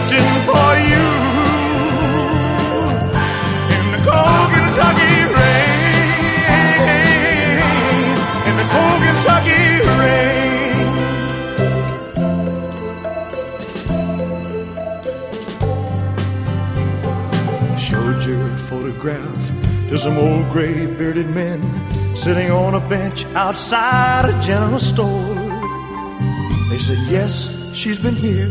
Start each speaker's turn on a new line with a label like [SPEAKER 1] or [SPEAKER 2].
[SPEAKER 1] searching for you in the cold Kentucky rain, in the cold Kentucky rain. Showed your photograph to some old gray bearded men sitting on a bench outside a general store. They said, yes, she's been here